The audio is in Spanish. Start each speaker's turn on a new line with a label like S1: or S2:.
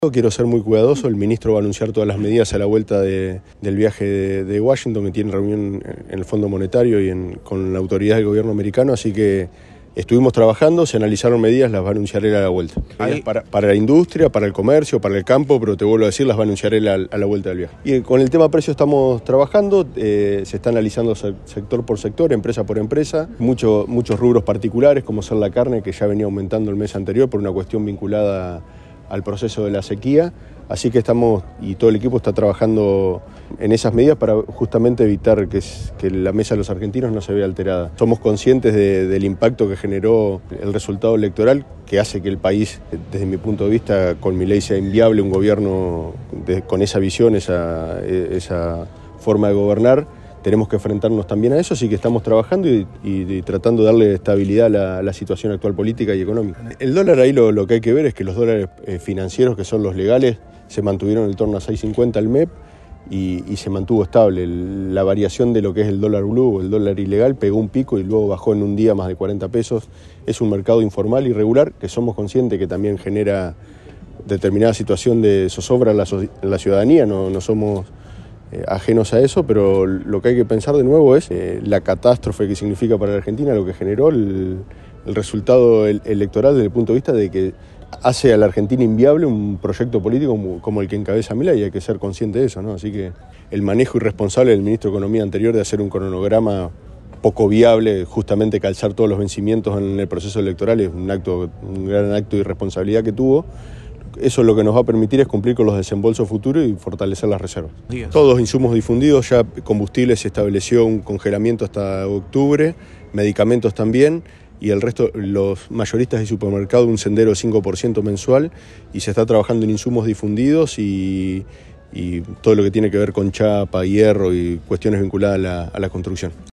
S1: Quiero ser muy cuidadoso, el ministro va a anunciar todas las medidas a la vuelta del viaje de Washington, que tiene reunión en el Fondo Monetario y con la autoridad del gobierno americano, así que estuvimos trabajando, se analizaron medidas, las va a anunciar él a la vuelta. Para la industria, para el comercio, para el campo, pero te vuelvo a decir, las va a anunciar él a la vuelta del viaje. Y con el tema precio estamos trabajando, se está analizando sector por sector, empresa por empresa, muchos rubros particulares, como ser la carne, que ya venía aumentando el mes anterior por una cuestión vinculada al proceso de la sequía, así que estamos, y todo el equipo está trabajando en esas medidas para justamente evitar que la mesa de los argentinos no se vea alterada. Somos conscientes del impacto que generó el resultado electoral, que hace que el país, desde mi punto de vista, con Milei sea inviable un gobierno con esa visión, esa forma de gobernar. Tenemos que enfrentarnos también a eso, así que estamos trabajando y tratando de darle estabilidad a la situación actual política y económica. El dólar ahí lo que hay que ver es que los dólares financieros, que son los legales, se mantuvieron en torno a 6.50 al MEP y se mantuvo estable. La variación de lo que es el dólar blue o el dólar ilegal pegó un pico y luego bajó en un día más de 40 pesos. Es un mercado informal, irregular, que somos conscientes que también genera determinada situación de zozobra en la ciudadanía, no somos ajenos a eso, pero lo que hay que pensar de nuevo es la catástrofe que significa para la Argentina, lo que generó el resultado electoral desde el punto de vista de que hace a la Argentina inviable un proyecto político como el que encabeza Milei, y hay que ser consciente de eso, ¿no? Así que el manejo irresponsable del ministro de Economía anterior de hacer un cronograma poco viable, justamente calzar todos los vencimientos en el proceso electoral, es un gran acto de irresponsabilidad que tuvo. Eso lo que nos va a permitir es cumplir con los desembolsos futuros y fortalecer las reservas. Todos los insumos difundidos, ya combustible se estableció un congelamiento hasta octubre, medicamentos también, y el resto, los mayoristas y supermercados, un sendero de 5% mensual, y se está trabajando en insumos difundidos y todo lo que tiene que ver con chapa, hierro y cuestiones vinculadas a la construcción.